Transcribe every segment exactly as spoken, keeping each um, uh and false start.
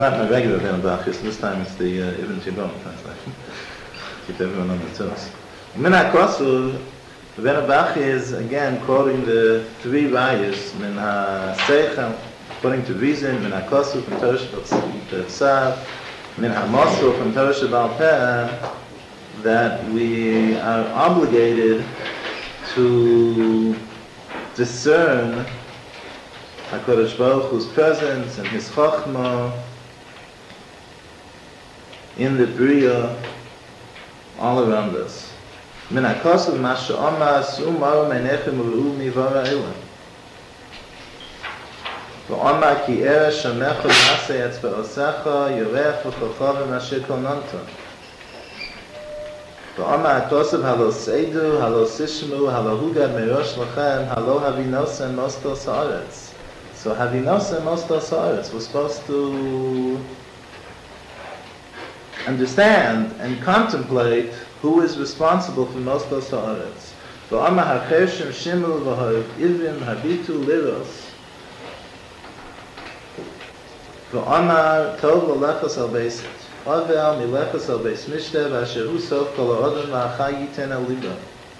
Not my regular Ben Bachis, this time it's the uh, Ibn Tibon translation. Keep everyone on their toes. Min HaKosuv, Ben Bachi is again quoting the three rayas, Min HaSeichel, according to reason, Min HaKosuv from Torah Shabbat, Min HaMosel from Torah Shabbat Peh, that we are obligated to discern HaKadosh Baruch Hu's presence and His Chochmah in the Bria all around us. Min HaKosuv Masha Omar Su'umaru Meinechem U'u Mivara Elam V'Omar Ki Ere Shamecha Nase Etzba'osecha Yorech V'Chochav Masher Kononta V'Omar HaKosuv Halo Seidu Halo Sishmu Halo Hugad Merosh Lachem Halo Havinosen Mostos Haaretz. So Havinosen Mostos Haaretz, we're supposed to understand and contemplate who is responsible for Mostos Haaretz. V'Amar HaChershim Shimu V'Ha'ivim Habitu Liros V'Amar Tov L'Lechos Al Beiset Avel Milechos Al Beis Mishtev Asher Hu Sof Kol Ha'odom V'Achai Yiten Al Libo.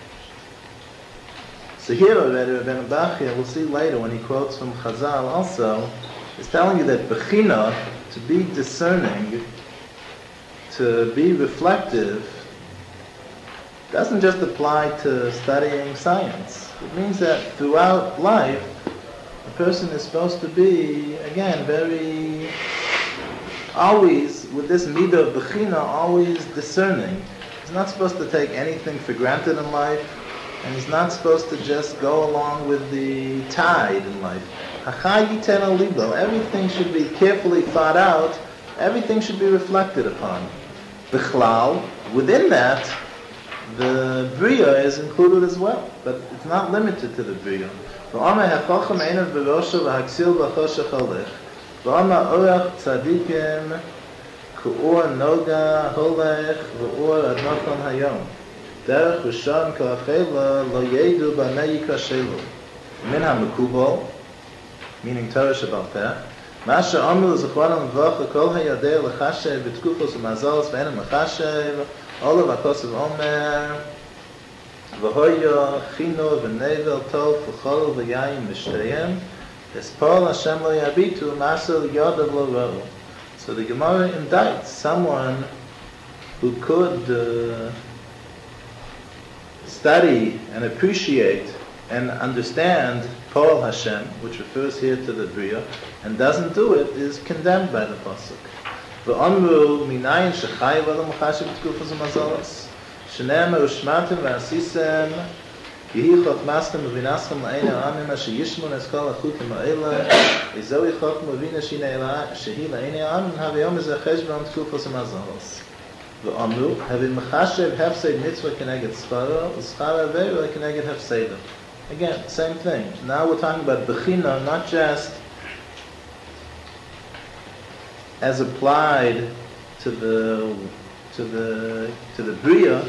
So here already, Rabbeinu Bachia, we'll see later when he quotes from Chazal also, is telling you that Bechina, to be discerning, to be reflective, doesn't just apply to studying science. It means that throughout life, a person is supposed to be, again, very, always, with this midah of Bechina, always discerning. He's not supposed to take anything for granted in life, and he's not supposed to just go along with the tide in life. Hachai yiten al libo. Everything should be carefully thought out. Everything should be reflected upon. Bichlal, within that, the Bria is included as well, but it's not limited to the Bria. V'amar hachacham einav b'rosho v'haksil v'choshech halech. V'amar orach tzadikim k'or noga holech v'or adnachon hayom. Derech Rishon Ka'achela Lo Yedu B'nei Yikra Shelu Min HaMekubal, meaning Torah Shabbat Peh, Masha Amru Zechron L'Vach Kol HaYadei L'Chashev B'Tkufos U'Mazalos V'Enem L'Chashev Olav HaKosuv Omer V'Hoyo Chino V'Nevel Tov V'Chol V'Yayim V'Shteyem Espol Hashem Lo Yabitu Masel Yodav Lo Ro. So the Gemara indicts someone who could uh, study and appreciate and understand Paul Hashem, which refers here to the Bria, and doesn't do it, is condemned by the Pasuk. V'amru minayin shechai v'lo mechashiv t'kufos u'mazolos shene'emar u'shmatim v'asisem yehi chokmastem u'vinaschem la'ein ha'amim asher yishmun es kol ha'chukim ha'ela ezohi chokma u'vina shehi la'ein ha'amim ha'v'yom ezeh cheshbon t'kufos u'mazolos. V'amru, having mechashev hefseid mitzvah keneged schara, u'schara ve'u keneged hefseida. Again, same thing. Now we're talking about bechina, not just as applied to the to the to the bria,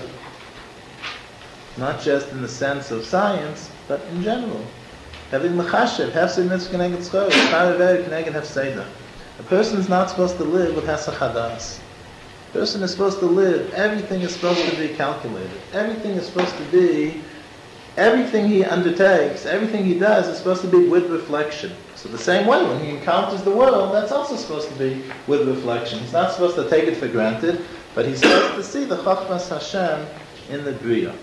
not just in the sense of science, but in general. Having mechashev hefseid mitzvah keneged schara, u'schara ve'u keneged hefseida. A person is not supposed to live with hesach hadas. A person is supposed to live, everything is supposed to be calculated. Everything is supposed to be, everything he undertakes, everything he does is supposed to be with reflection. So the same way, when he encounters the world, that's also supposed to be with reflection. He's not supposed to take it for granted, but he's supposed to see the Chochmas Hashem in the Bria.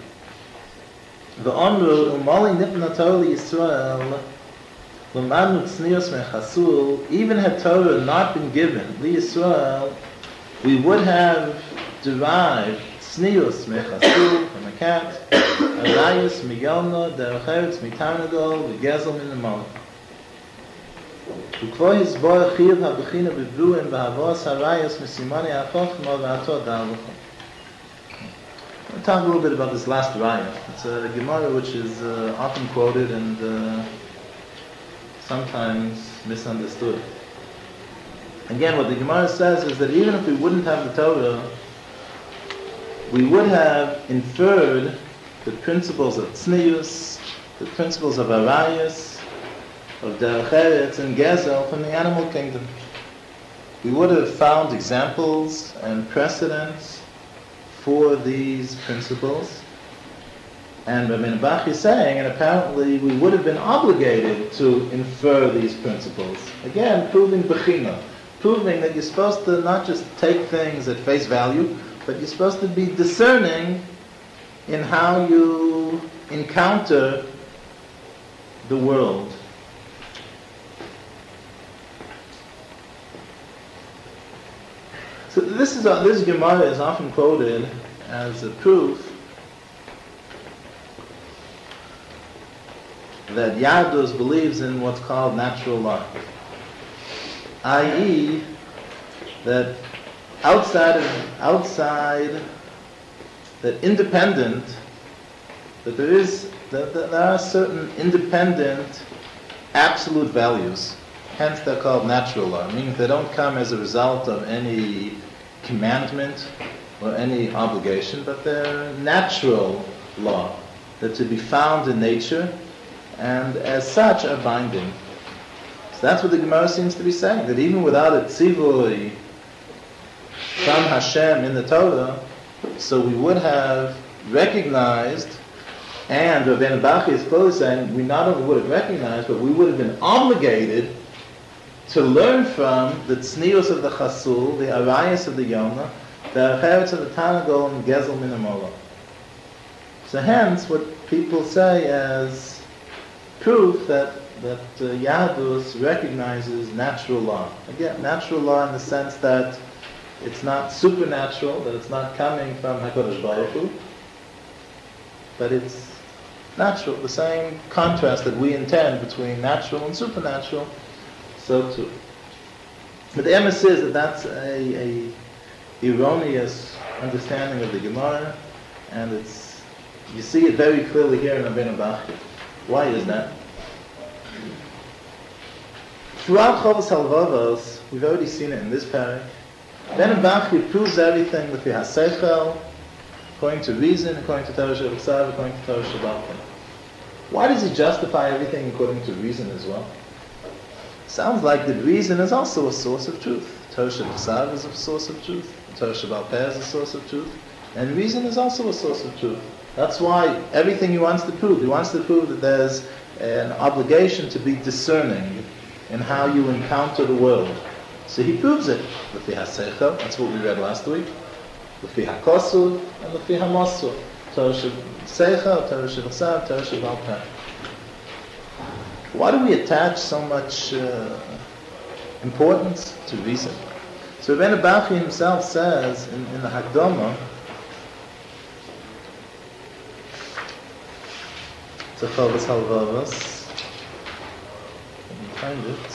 V'omru umali nitna Torah Yisrael l'manu tznius mechasul, even had Torah not been given, li Yisrael, we would have derived tznius mechasul from a cat, arayus miyona, derech eretz mitarnagol, v'gezel min the Ukvo hizbor chiv ha'bechina b'bruin v'havos harayus misimani ha'chochma v'ato da'aluchim. I'll talk a little bit about this last raya. It's a Gemara which is uh, often quoted and uh, sometimes misunderstood. Again, what the Gemara says is that even if we wouldn't have the Torah, we would have inferred the principles of tznius, the principles of arayus, of derech eretz and gezel from the animal kingdom. we would have found examples and precedents for these principles. And Rabbeinu Bach is saying, and apparently we would have been obligated to infer these principles. Again, proving bechina, proving that you're supposed to not just take things at face value, but you're supposed to be discerning in how you encounter the world. So this is uh, this Gemara is often quoted as a proof that Yadus believes in what's called natural law, that is, that outside of outside, that independent, that there is that, that there are certain independent absolute values. Hence, they're called natural law, meaning they don't come as a result of any commandment or any obligation, but they're natural law, that to be found in nature, and as such are binding. So that's what the Gemara seems to be saying, that even without a tzivui from Hashem in the Torah, so we would have recognized, and Rabbeinu Bachya is clearly saying, we not only would have recognized, but we would have been obligated to learn from the tznius of the chasul, the arayas of the yonah, the acheretz of the tanagol, and gezel min hamola. So hence, what people say as proof that that uh, Yahadus recognizes natural law. Again, natural law in the sense that it's not supernatural, that it's not coming from HaKadosh Baruch Hu, but it's natural, the same contrast that we intend between natural and supernatural, so too. But the emes is that that's a, a erroneous understanding of the Gemara, and it's you see it very clearly here in Rabbeinu Bachya. Why is that? Throughout Chovos Halvavos, we've already seen it in this parak, Rabbeinu Bachya proves everything with the haseichel, according to reason, according to Torah Shebachsav, according to Torah Shebalpeh. Why does he justify everything according to reason as well? Sounds like that reason is also a source of truth. Torah Shebachsav is a source of truth. Torah Shebalpeh is a source of truth. And reason is also a source of truth. That's why everything he wants to prove, he wants to prove that there's an obligation to be discerning in how you encounter the world. So he proves it with the haseichel, that's what we read last week, with the hakosud and with the hamosud. Torah Shebachsav, Torah Shebachsav, Torah Shebalpeh. Why do we attach so much uh, importance to reason? So Rabbeinu Bachya himself says in, in the Hakdama, to Chovos Halvavos, let me find it.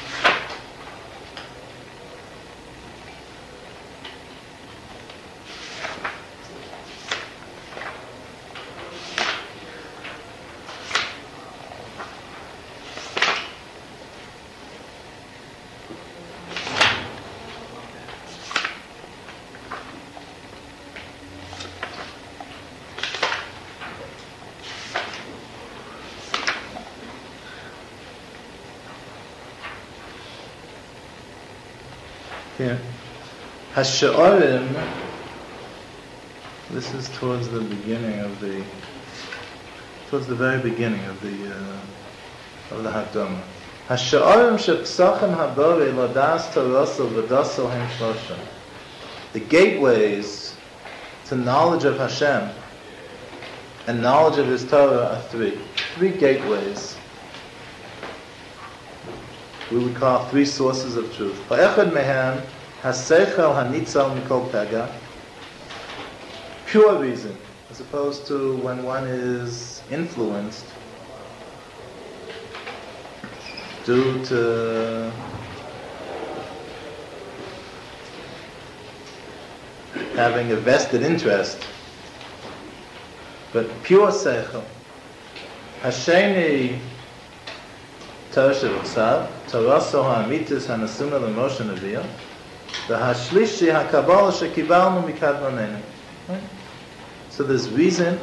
Here. Hasha'arim, this is towards the beginning of the, towards the very beginning of the, uh, of the Hakdama. Hasha'arim shepsachem habore ladas tarosel v'dasel hem shlosha. The gateways to knowledge of Hashem and knowledge of His Torah are three. Three gateways. We would call three sources of truth. Ha'echad mehem haseichel hanitzal mikol pega, pure reason, as opposed to when one is influenced due to having a vested interest. But pure seichel. Hasheni Torah Shebachsav, Toraso ha'amitis hanasuna l'Moshe Nevi'ah, v'hashlishi ha'kabbalah shekibalnu mikadmonenu. So there's reason,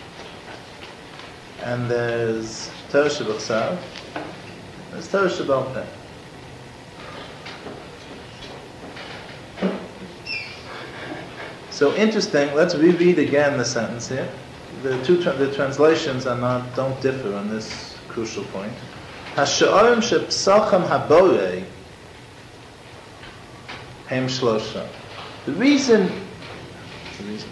and there's Torah Shebachsav, there's Torah Shebalpeh. So interesting. Let's reread again the sentence here. The two tra- the translations are not don't differ on this crucial point. Hasha'orim shepsacham haborei hem shlosha. The reason, the reason,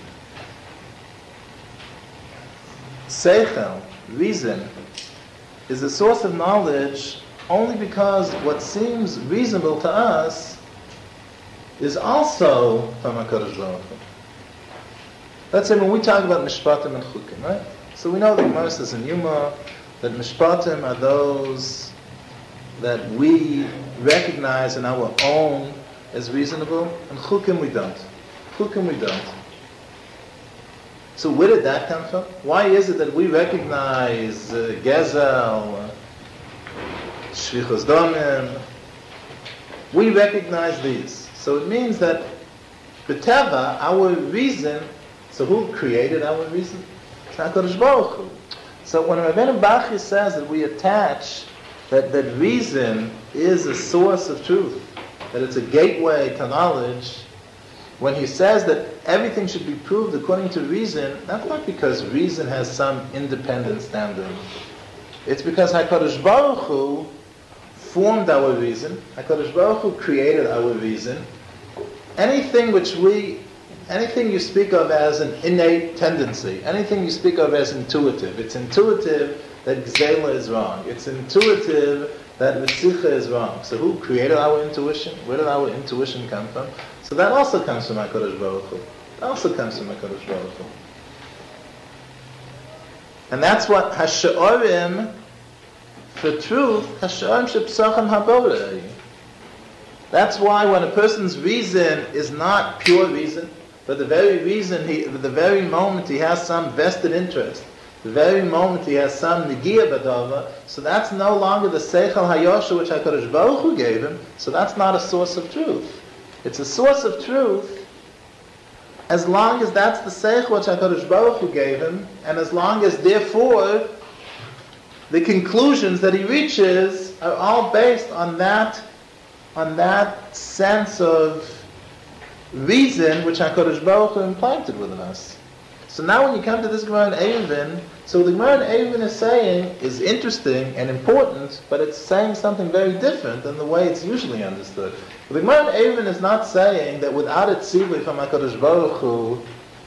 seichel, reason, is a source of knowledge only because what seems reasonable to us is also from HaKadosh Baruch Hu. Let's say when we talk about mishpatim and chukim, right? So we know the Gemara says in Yuma that mishpatim are those that we recognize in our own as reasonable, and chukim we don't. Chukim we don't. So where did that come from? Why is it that we recognize uh, gezel, uh, shvichos domim? We recognize these. So it means that b'teva, our reason. So who created our reason? It's HaKadosh Baruch Hu. So when Rabbeinu Bachya says that we attach that, that reason is a source of truth, that it's a gateway to knowledge, when he says that everything should be proved according to reason, that's not because reason has some independent standard. It's because HaKadosh Baruch Hu formed our reason, HaKadosh Baruch Hu created our reason. Anything which we Anything you speak of as an innate tendency, anything you speak of as intuitive, it's intuitive that Gzela is wrong. It's intuitive that Ritzicha is wrong. So who created our intuition? Where did our intuition come from? So that also comes from HaKadosh Baruch Hu. That also comes from HaKadosh Baruch Hu. And that's what Hasha'orim, for truth, Hasha'orim shepsacham haborei. That's why when a person's reason is not pure reason, but the very reason, he, the very moment he has some vested interest, the very moment he has some negiah badava, so that's no longer the seichel hayosha which HaKadosh Baruch Hu gave him, so that's not a source of truth. It's a source of truth as long as that's the seichel which HaKadosh Baruch Hu gave him, and as long as, therefore, the conclusions that he reaches are all based on that, on that sense of reason which HaKadosh Baruch Hu implanted within us. So now when you come to this Gemara in Eruvin, so the Gemara in Eruvin is saying is interesting and important, but it's saying something very different than the way it's usually understood. The Gemara in Eruvin is not saying that without a tzivui from HaKadosh Baruch Hu,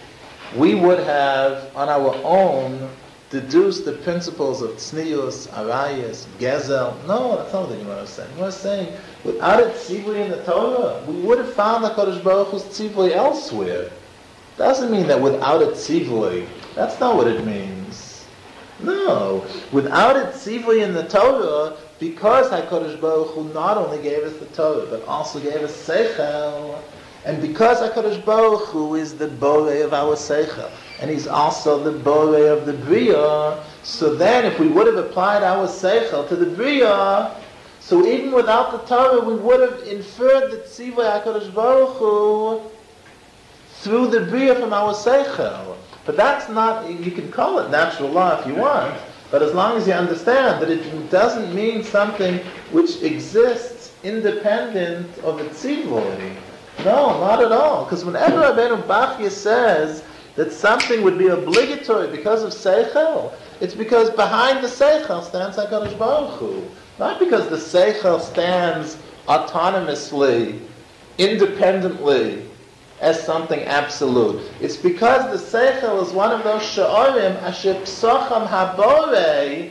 we would have on our own deduced the principles of tznius, arayas, gezel. No, that's not what the Gemara is saying. The Gemara is saying without a tzivui in the Torah, we would have found HaKadosh Baruch Hu's tzivui elsewhere. Doesn't mean that without a tzivui. That's not what it means. No. Without a tzivui in the Torah, because HaKadosh Baruch Hu not only gave us the Torah, but also gave us seichel, and because HaKadosh Baruch Hu is the borei of our seichel, and he's also the borei of the bria, so then if we would have applied our seichel to the bria, so even without the Torah, we would have inferred the tzivui HaKadosh Baruch Hu through the bria from our seichel. But that's not, you can call it natural law if you want, but as long as you understand that it doesn't mean something which exists independent of the tzivui. No, not at all. Because whenever Rabbeinu Bachya says that something would be obligatory because of seichel, it's because behind the seichel stands HaKadosh Baruch Hu. Not because the seichel stands autonomously, independently, as something absolute. It's because the seichel is one of those sha'orim asher psocham haborei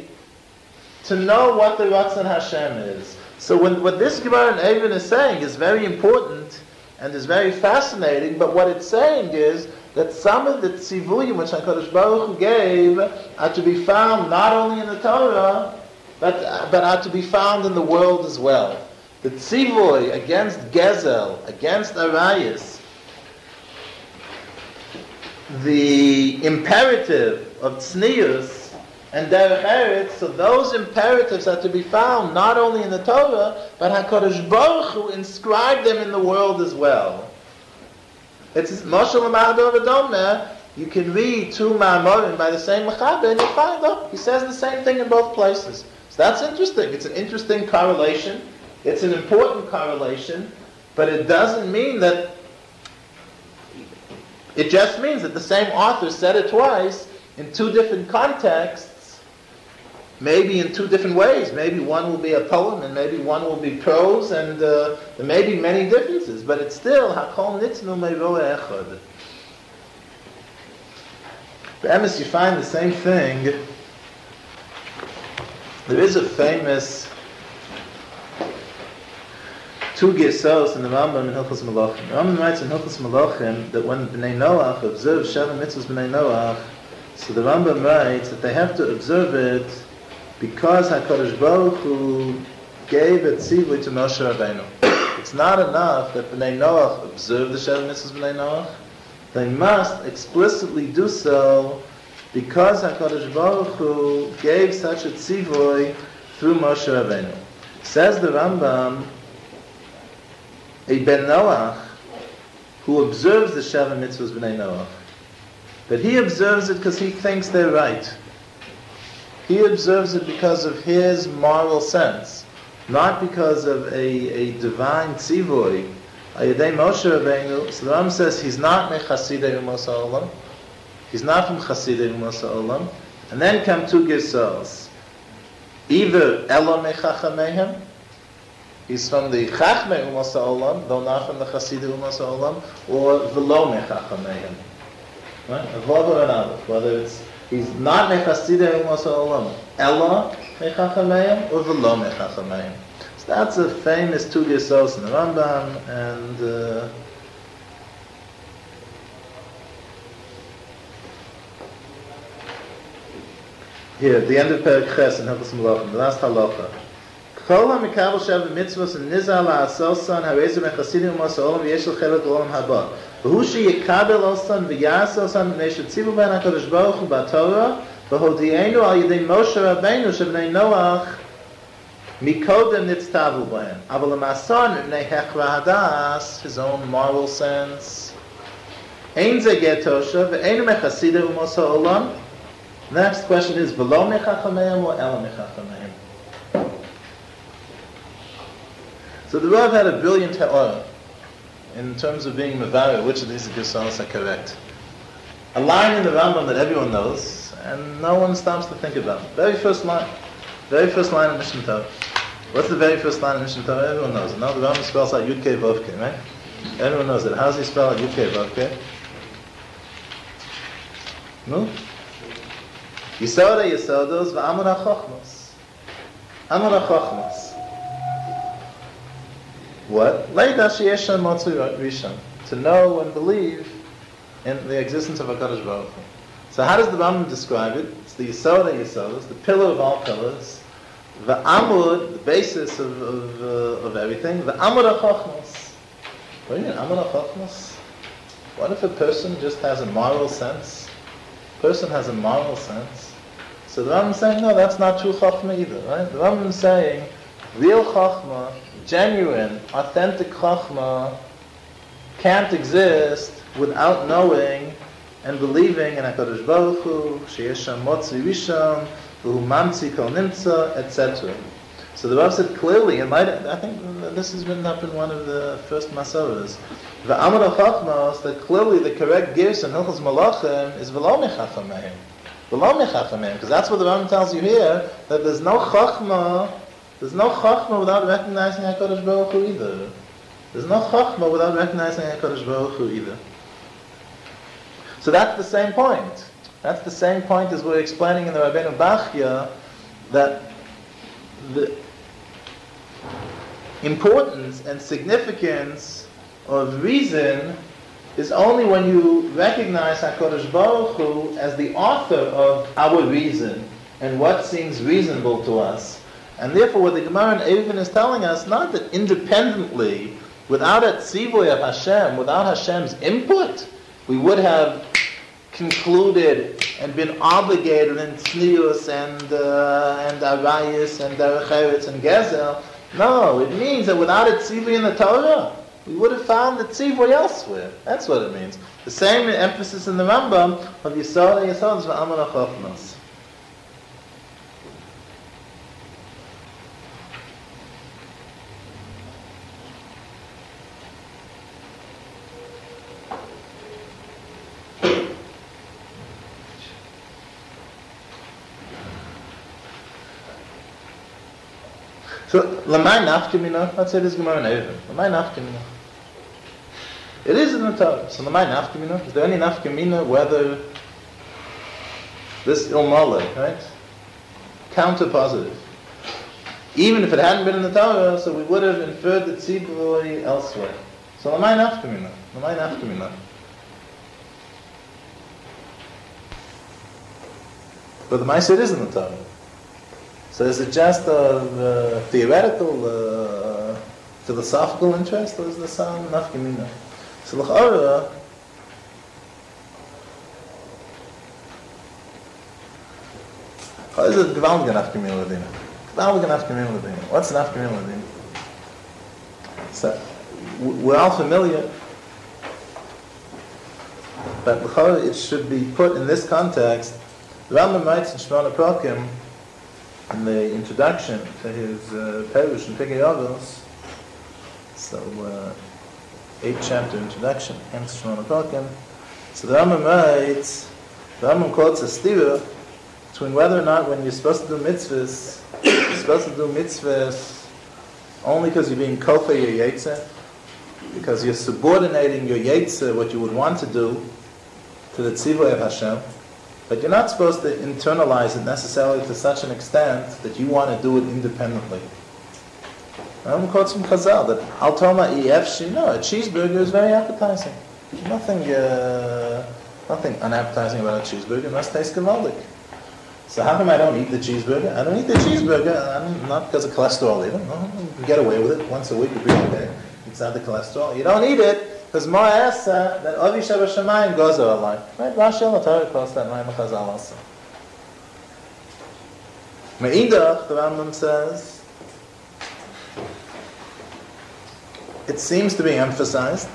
to know what the Ratzon Hashem is. So when, what this Gemara in Eruvin is saying is very important and is very fascinating, but what it's saying is that some of the tzivuyim which HaKadosh Baruch Hu gave are to be found not only in the Torah, but, but are to be found in the world as well. The tzivui against gezel, against arayas, the imperative of tznius and derech eretz, so those imperatives are to be found not only in the Torah, but HaKadosh Baruch Hu inscribed them in the world as well. It's Moshe L'Ma'ador V'Domer. You can read two Ma'amorim by the same Mechaber and you'll find, oh, he says the same thing in both places. So that's interesting. It's an interesting correlation. It's an important correlation, but it doesn't mean that It just means that the same author said it twice in two different contexts, maybe in two different ways. Maybe one will be a poem and maybe one will be prose, and uh, there may be many differences, but it's still Hakol Nitznu Me'roeh Echad. For Emes, you find the same thing. There is a famous two Gesos in the Rambam in Hilchos Malachim. The Rambam writes in Hilchos Malachim that when Bnei Noach observe Sheva Mitzvahs Bnei Noach, so the Rambam writes that they have to observe it because HaKadosh Baruch Hu gave a tzivui to Moshe Rabbeinu. It's not enough that Bnei Noach observe the Sheva Mitzvahs Bnei Noach. They must explicitly do so because HaKadosh Baruch Hu gave such a tzivui through Moshe Rabbeinu. Says the Rambam, a Ben Noach who observes the Sheva Mitzvahs B'nai Noach, but he observes it because he thinks they're right. He observes it because of his moral sense, not because of a, a divine tzivui. Ayadei Moshe Rabbeinu, so the Rambam says he's not mechasidei Umos Ha'olam. He's not from Chasidei Umos Ha'olam. And then come two Gesos. Either Elo mechachamehem, he's from the Chachmei Umos Ha'olam, though not from the Chasidei Umos Ha'olam, or V'lo mechachamehem. Right? Whether it's he's not mechasidei Umos Ha'olam, Elo mechachamehem, or V'lo mechachamehem. So that's a famous two Gesos in the Rambam, and uh, here, at the end of Perek Ches in Hilchos Malachim, the last halacha. Kol ha-mikabel sheva mitzvos and nizal ha-asosan ha-rezu mechasidim umos ha'olam v'yesh l'chelet l'olam haba. V'hu she-yikabel osan v'yas osan v'nei shetzivu ben HaKadosh Baruch Hu b'Torah v'hodienu al yidei Moshe Rabbeinu shebnei Noach mikodem nitztavu b'hem. Aval l'mason v'nei hechra hadas, his own moral sense. Ein ze getosha v'einu mechasidim umos ha'olam. Next question is, V'lo mechachameim or Elo mechachameim? So the Rav had a brilliant ha'orah in terms of being mevarer, which of these Gesos are correct. A line in the Rambam that everyone knows, and no one stops to think about. Very first line. Very first line of Mishnah Torah. What's the very first line of Mishnah Torah? Everyone knows it. No, the Rambam spells out Yud Kei Vav Kei, right? Everyone knows it. How does he spell out Yud Kei Vav Kei? No? Yisod ha-Yisodos v'Amud ha-Chochmos. Amud ha-Chochmos. What? Leida sheyesh shem motzui rishon. To know and believe in the existence of HaKadosh Baruch Hu. So how does the Rambam describe it? It's the Yisod ha-Yisodos, the pillar of all pillars. The Amud, the basis of of, uh, of everything. The Amud ha-Chochmos. What do you mean, Amud ha-Chochmos? What if a person just has a moral sense? Person has a moral sense. So the Rambam is saying, no, that's not true Chachma either, right? The Rambam is saying, real Chachma, genuine, authentic Chachma, can't exist without knowing and believing in HaKadosh Baruch Hu, sheyesh shem motzi rishon, v'hu mamtzi kol nimtza, et cetera. So the Rav said clearly, and I think this has been up in one of the first Masoras, the Amud HaChachmos, that clearly the correct gifts in Hilchos Malachim is V'lo mechachameim. V'lo mechachameim, because that's what the Rambam tells you here, that there's no Chachma, there's no Chachma without recognizing HaKadosh Baruch Hu either. There's no Chachma without recognizing HaKadosh Baruch Hu either. So that's the same point. That's the same point as we're explaining in the Rabbeinu Bachya, that the importance and significance of reason is only when you recognize HaKadosh Baruch Hu as the author of our reason and what seems reasonable to us. And therefore what the Gemara in Eruvin is telling us, not that independently, without a tzivui of Hashem, without Hashem's input, we would have concluded and been obligated in tznius and uh, and arayis and derech eretz and gezel. No, it means that without a tzivui in the Torah, we would have found the tzivui elsewhere. That's what it means. The same emphasis in the Rambam of Yisod ha-Yisodos v'Amud ha-Chochmos. So, Lamai Nafkamina, let's say this Gemara in Eruvin. Lamai Nafkamina. It is in the Torah. So, Lamai Nafkamina, is there any Nafkamina whether this Ilmale, right? Counter positive. Even if it hadn't been in the Torah, so we would have inferred the Tzibur elsewhere. So, Lamai Nafkamina. Lamai Nafkamina. But the Maaseh it is in the Torah. So is it just of uh, theoretical, uh, philosophical interest, or is there some nafkamina? So l'chara, how is it gewaltige nafkamina l'dina? Gewaltige nafkamina l'dina. What's nafkamina l'dina? So we're all familiar, but l'chara it should be put in this context. The Rambam writes in Shemona Prakim, in the introduction to his uh, Perush and Pirkei Avos, so uh, eighth chapter introduction, hence Shemona Prakim. So the Rambam writes, the Rambam quotes a stira between whether or not when you're supposed to do mitzvahs, you're supposed to do mitzvahs only because you're being kofa your yetzer, because you're subordinating your yetzer, what you would want to do, to the tzivui of Hashem. But you're not supposed to internalize it necessarily to such an extent that you want to do it independently. I'm quotes from Chazal that Al Toma Efshi, no, a cheeseburger is very appetizing. Nothing, uh, nothing unappetizing about a cheeseburger. It must taste gewaldig. So how come I don't eat the cheeseburger? I don't eat the cheeseburger. I'm not because of cholesterol either. No, you get away with it once a week. You'd be okay. It's not the cholesterol. You don't eat it. Because more asa that Avi Sheba Shemayim goes over life. Right? Rashi al Torah calls that Mayim Chazal also. Me'idach, the Rambam says, it seems to be emphasized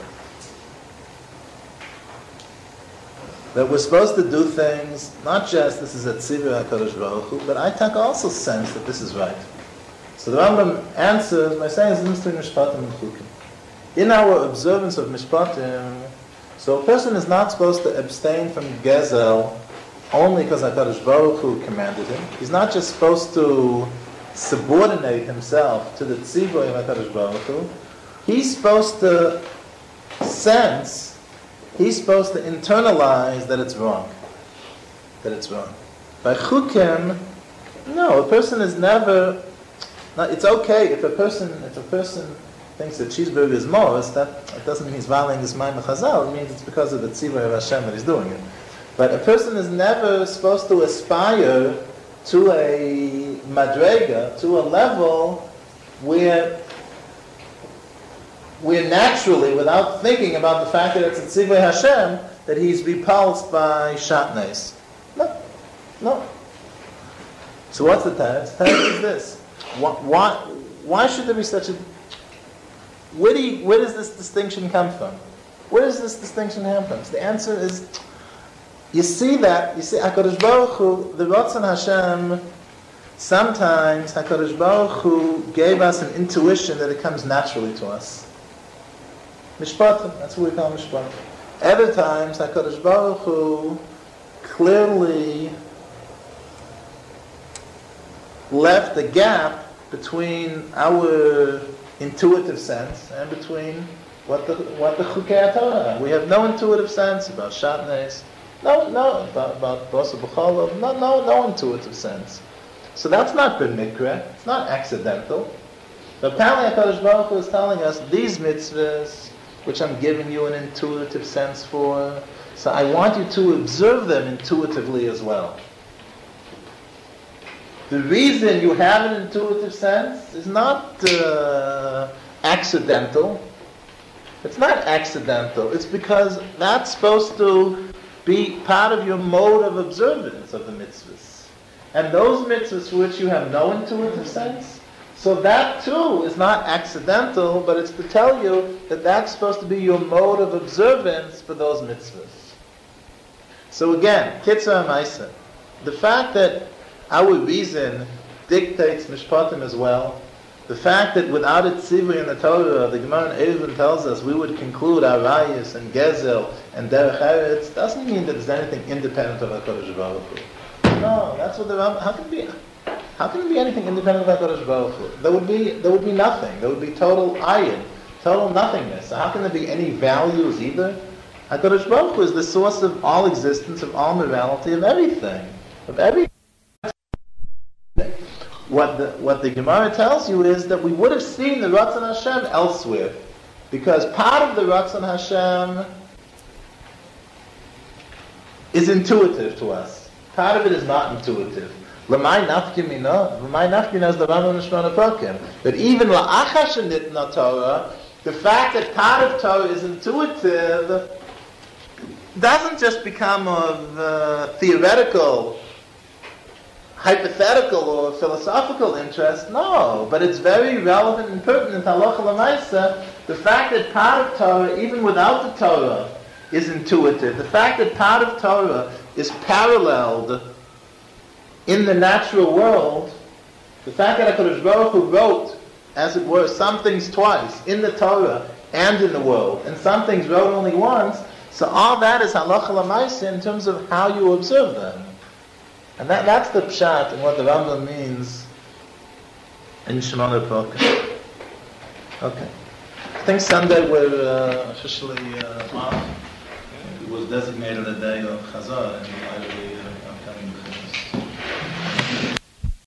that we're supposed to do things, not just this is at Tzivur HaKadosh Baruch Hu, but I take also sense that this is right. So the Rambam answers by saying it's in Mishpatim and Chukim. In our observance of Mishpatim, so a person is not supposed to abstain from Gezel only because HaKadosh Baruch Hu commanded him. He's not just supposed to subordinate himself to the Tzivui of HaKadosh Baruch Hu. He's supposed to sense, he's supposed to internalize that it's wrong. That it's wrong. By Chukim, no, a person is never, no, it's okay if a person, if a person thinks that cheeseburger is Moros, that, that doesn't mean he's violating this Mayim Chazal. It means it's because of the tzivur of Hashem that he's doing it. But a person is never supposed to aspire to a madrega, to a level where, where naturally, without thinking about the fact that it's a tzivur Hashem, that he's repulsed by shatnez. No, no. So what's the teretz? The teretz is this: why, why, why should there be such a Where, do you, where does this distinction come from? Where does this distinction happen? So the answer is, you see that, you see, HaKadosh Baruch Hu, the Ratzon Hashem, sometimes HaKadosh Baruch Hu gave us an intuition that it comes naturally to us. Mishpatim, that's what we call Mishpatim. Other times, HaKadosh Baruch Hu clearly left a gap between our intuitive sense and between what the what the Chukei Torah. We have no intuitive sense about shatnez, no no about about Basa B'cholov, no no no intuitive sense. So that's not b'mikra, it's not accidental. But apparently HaKadosh Baruch Hu is telling us these mitzvahs, which I'm giving you an intuitive sense for, so I want you to observe them intuitively as well. The reason you have an intuitive sense is not uh, accidental. It's not accidental. It's because that's supposed to be part of your mode of observance of the mitzvahs. And those mitzvahs for which you have no intuitive sense, so that too is not accidental, but it's to tell you that that's supposed to be your mode of observance for those mitzvahs. So again, Kitzur HaMaaseh, the fact that our reason dictates Mishpatim as well. The fact that without a tzivui in the Torah, the Gemara in Eruvin tells us we would conclude Arayis and Gezel and Derech Eretz, doesn't mean that there's anything independent of HaKadosh Baruch Hu. No, that's what the Rambam, how can it be, How can there be anything independent of HaKadosh Baruch Hu? There would be, there would be nothing. There would be total ayin, total nothingness. So how can there be any values either? HaKadosh Baruch Hu is the source of all existence, of all morality, of everything, of everything. What the, what the Gemara tells you is that we would have seen the Ratzon Hashem elsewhere, because part of the Ratzon Hashem is intuitive to us. Part of it is not intuitive. L'may nafkimina, l'may nafkimina is the Rambam Nishmana Prakim. But even la'achar shenitna Torah, the fact that part of Torah is intuitive doesn't just become of uh, theoretical, hypothetical or philosophical interest, no, but it's very relevant and pertinent, halacha l'maisa, the fact that part of Torah, even without the Torah, is intuitive. The fact that part of Torah is paralleled in the natural world, the fact that HaKadosh Baruch Hu wrote, as it were, some things twice, in the Torah and in the world, and some things wrote only once, so all that is halacha l'maisa in terms of how you observe them. And that, that's the pshat and what the Rambam means in Shemona Prakim. Okay. I think Sunday we're uh, officially uh, off. It was designated a day of Chazar, and I